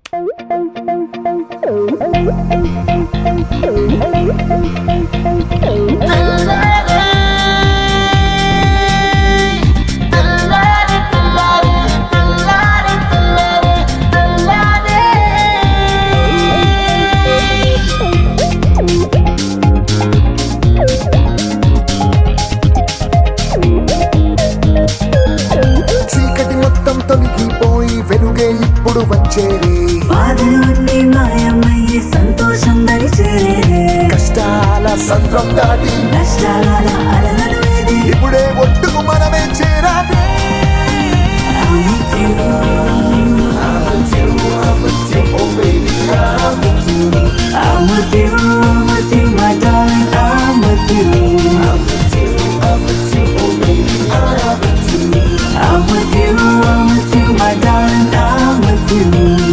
చీకటి మొత్తం తొలగిపోయి వెలుగే ఇప్పుడు వచ్చేరే, బాధలన్నీ మాయమయ్యి సంతోషం దరిచేరే, కష్టాల సంద్రం దాటి నష్టాల అలలను వీడి ఇప్పుడే ఒట్టుకు మనమే చేరాలి. I'm with you, I'm with you, I'm with you, oh baby, I'm with you. I'm with you, I'm with you, my darling, I'm with you. I'm with you, I'm with you, oh baby, I'm with you. I'm with you, I'm with you, my darling, I'm with you.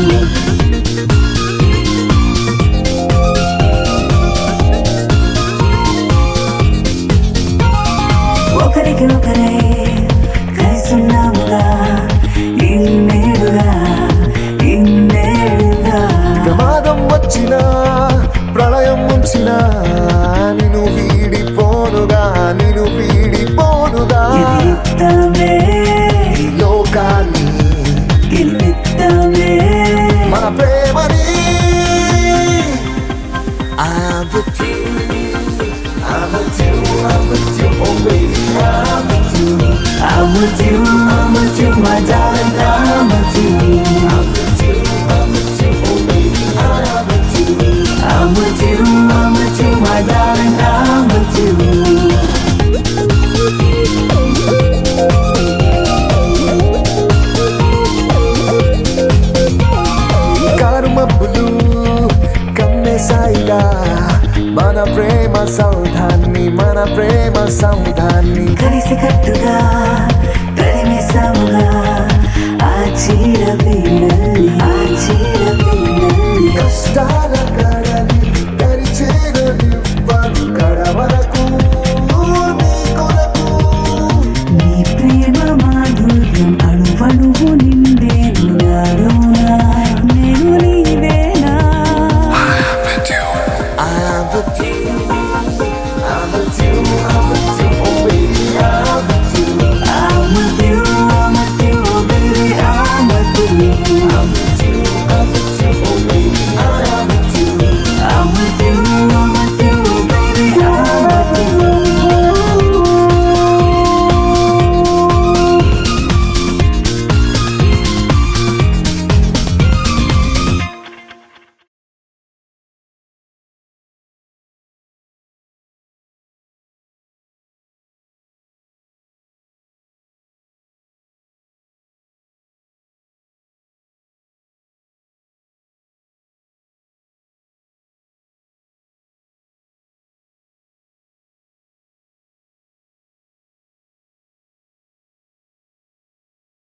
ఒకరికి ఒకరే కలిసున్నాముగా ఇన్నేళ్ళుగా ఇన్నేళ్ళుగా. ప్రమాదం వచ్చినా ప్రళయం ముంచినా నిన్ను వీడిపోనుగా, నిన్ను వీడిపోనుగా. ఎదిరిద్దామే ఈ లోకాన్ని గెలిపిద్దామే మన ప్రేమని. I'm with you, I'm with you, I'm with you, oh baby, I'm with you. I'm with you, I'm with you, my darling, I'm with you. I'm with you, I'm with you, oh baby, I'm with you. I'm with you, I'm with you, my darling, I'm with you. కారు మబ్బులు కమ్మేసాయిగా మన ప్రేమ సౌధాన్ని, మన ప్రేమ సౌధాన్ని. కలిసి కట్టుగా